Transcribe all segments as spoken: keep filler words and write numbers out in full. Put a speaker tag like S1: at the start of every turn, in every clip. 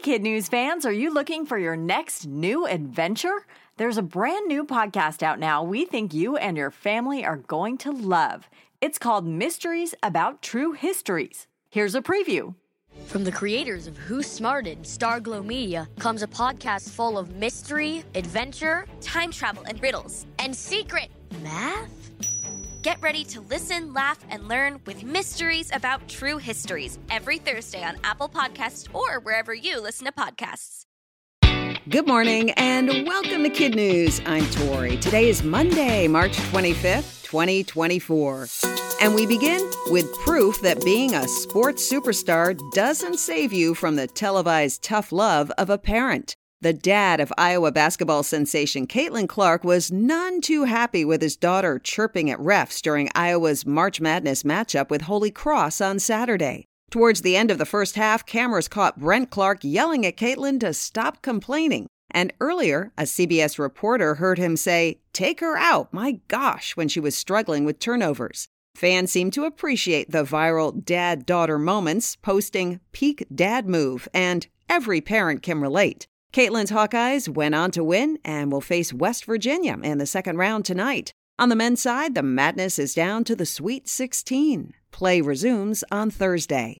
S1: Kid News fans, are you looking for your next new adventure? There's a brand new podcast out now we think you and your family are going to love. It's called Mysteries About True Histories. Here's a preview.
S2: From the creators of Who Smarted, Starglow Media, comes a podcast full of mystery, adventure,
S3: time travel and riddles,
S2: and secret math.
S3: Get ready to listen, laugh, and learn with Mysteries About True Histories every Thursday on Apple Podcasts or wherever you listen to podcasts.
S4: Good morning and welcome to Kid News. I'm Tori. Today is Monday, March twenty-fifth, twenty twenty-four. And we begin with proof that being a sports superstar doesn't save you from the televised tough love of a parent. The dad of Iowa basketball sensation Caitlin Clark was none too happy with his daughter chirping at refs during Iowa's March Madness matchup with Holy Cross on Saturday. Towards the end of the first half, cameras caught Brent Clark yelling at Caitlin to stop complaining. And earlier, a C B S reporter heard him say, "Take her out, my gosh," when she was struggling with turnovers. Fans seem to appreciate the viral dad-daughter moments, posting peak dad move, and every parent can relate. Caitlin's Hawkeyes went on to win and will face West Virginia in the second round tonight. On the men's side, the madness is down to the Sweet sixteen. Play resumes on Thursday.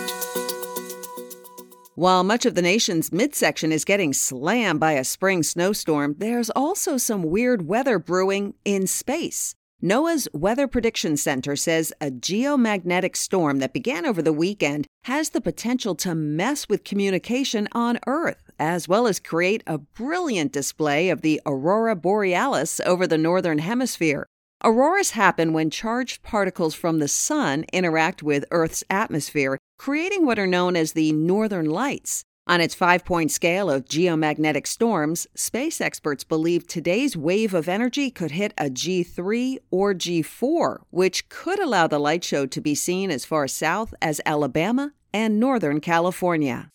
S4: While much of the nation's midsection is getting slammed by a spring snowstorm, there's also some weird weather brewing in space. NOAA's Weather Prediction Center says a geomagnetic storm that began over the weekend has the potential to mess with communication on Earth, as well as create a brilliant display of the aurora borealis over the northern hemisphere. Auroras happen when charged particles from the sun interact with Earth's atmosphere, creating what are known as the northern lights. On its five-point scale of geomagnetic storms, space experts believe today's wave of energy could hit a G three or G four, which could allow the light show to be seen as far south as Alabama and Northern California.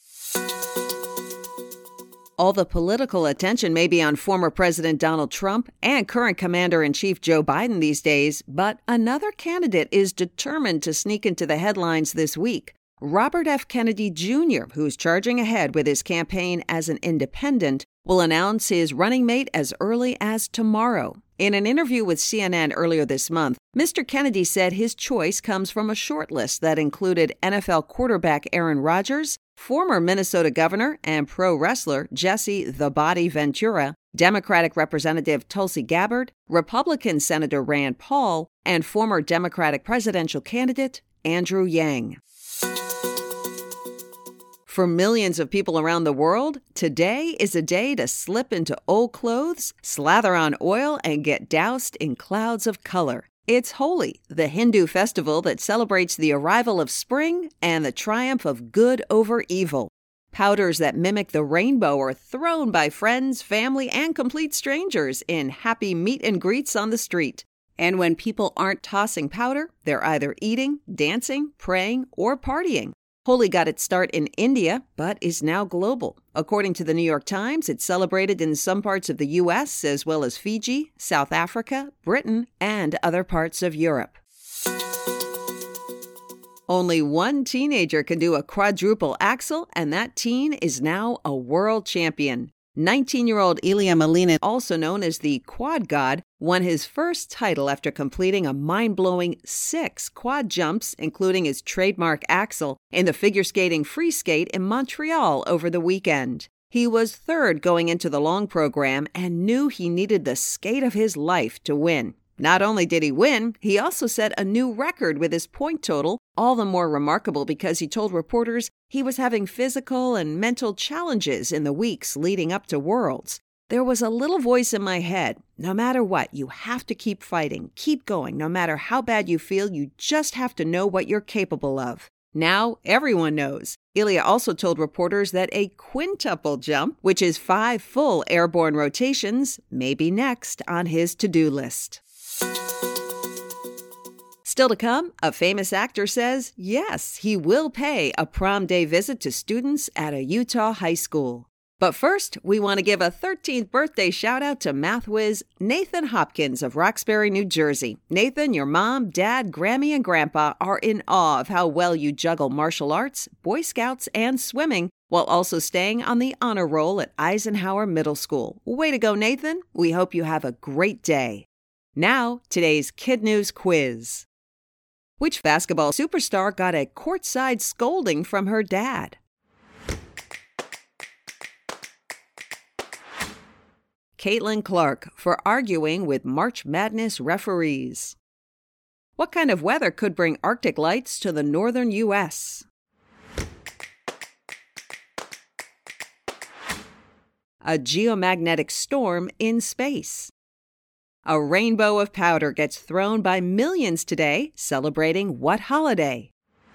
S4: All the political attention may be on former President Donald Trump and current Commander-in-Chief Joe Biden these days, but another candidate is determined to sneak into the headlines this week. Robert F. Kennedy Junior, who's charging ahead with his campaign as an independent, will announce his running mate as early as tomorrow. In an interview with C N N earlier this month, Mister Kennedy said his choice comes from a short list that included N F L quarterback Aaron Rodgers, former Minnesota governor and pro wrestler Jesse "The Body" Ventura, Democratic Representative Tulsi Gabbard, Republican Senator Rand Paul, and former Democratic presidential candidate Andrew Yang. For millions of people around the world, today is a day to slip into old clothes, slather on oil, and get doused in clouds of color. It's Holi, the Hindu festival that celebrates the arrival of spring and the triumph of good over evil. Powders that mimic the rainbow are thrown by friends, family, and complete strangers in happy meet and greets on the street. And when people aren't tossing powder, they're either eating, dancing, praying, or partying. Holi got its start in India, but is now global. According to the New York Times, it's celebrated in some parts of the U S as well as Fiji, South Africa, Britain, and other parts of Europe. Only one teenager can do a quadruple axel, and that teen is now a world champion. nineteen-year-old Ilya Malinin, also known as the Quad God, won his first title after completing a mind-blowing six quad jumps, including his trademark axel, in the figure skating free skate in Montreal over the weekend. He was third going into the long program and knew he needed the skate of his life to win. Not only did he win, he also set a new record with his point total, all the more remarkable because he told reporters he was having physical and mental challenges in the weeks leading up to Worlds. There was a little voice in my head. No matter what, you have to keep fighting, keep going. No matter how bad you feel, you just have to know what you're capable of. Now everyone knows. Ilya also told reporters that a quintuple jump, which is five full airborne rotations, may be next on his to-do list. Still to come, a famous actor says, yes, he will pay a prom day visit to students at a Utah high school. But first, we want to give a thirteenth birthday shout-out to math whiz Nathan Hopkins of Roxbury, New Jersey. Nathan, your mom, dad, Grammy, and grandpa are in awe of how well you juggle martial arts, Boy Scouts, and swimming while also staying on the honor roll at Eisenhower Middle School. Way to go, Nathan. We hope you have a great day. Now, today's Kid News quiz. Which basketball superstar got a courtside scolding from her dad? Caitlin Clark for arguing with March Madness referees. What kind of weather could bring Arctic lights to the northern U S? A geomagnetic storm in space. A rainbow of powder gets thrown by millions today, celebrating what holiday?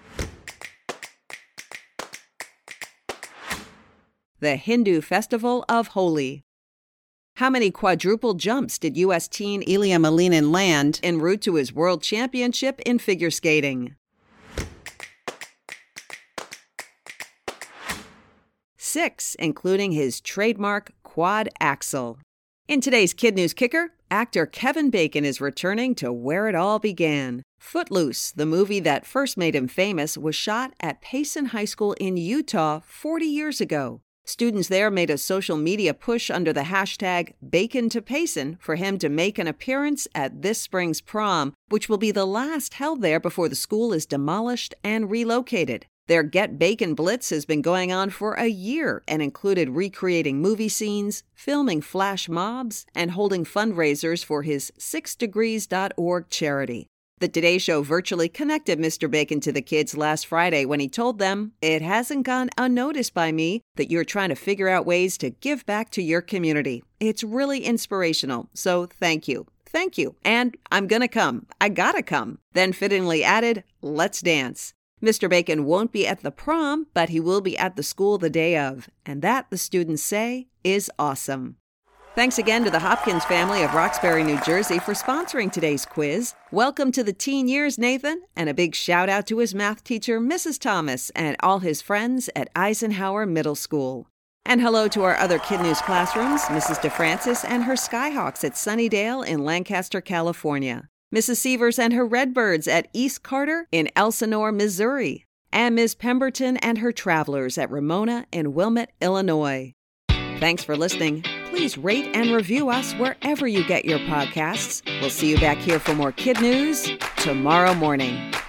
S4: The Hindu festival of Holi. How many quadruple jumps did U S teen Ilya Malinin land en route to his world championship in figure skating? Six, including his trademark quad axel. In today's Kid News Kicker, actor Kevin Bacon is returning to where it all began. Footloose, the movie that first made him famous, was shot at Payson High School in Utah forty years ago. Students there made a social media push under the hashtag Bacon to Payson for him to make an appearance at this spring's prom, which will be the last held there before the school is demolished and relocated. Their Get Bacon Blitz has been going on for a year and included recreating movie scenes, filming flash mobs, and holding fundraisers for his six degrees dot org charity. The Today Show virtually connected Mister Bacon to the kids last Friday when he told them, "It hasn't gone unnoticed by me that you're trying to figure out ways to give back to your community. It's really inspirational, so thank you. Thank you. And I'm gonna come. I gotta come." Then fittingly added, "Let's dance." Mister Bacon won't be at the prom, but he will be at the school the day of. And that, the students say, is awesome. Thanks again to the Hopkins family of Roxbury, New Jersey for sponsoring today's quiz. Welcome to the teen years, Nathan, and a big shout out to his math teacher, Missus Thomas, and all his friends at Eisenhower Middle School. And hello to our other Kid News classrooms, Missus DeFrancis and her Skyhawks at Sunnydale in Lancaster, California. Missus Sievers and her Redbirds at East Carter in Elsinore, Missouri. And Miz Pemberton and her Travelers at Ramona in Wilmette, Illinois. Thanks for listening. Please rate and review us wherever you get your podcasts. We'll see you back here for more Kid News tomorrow morning.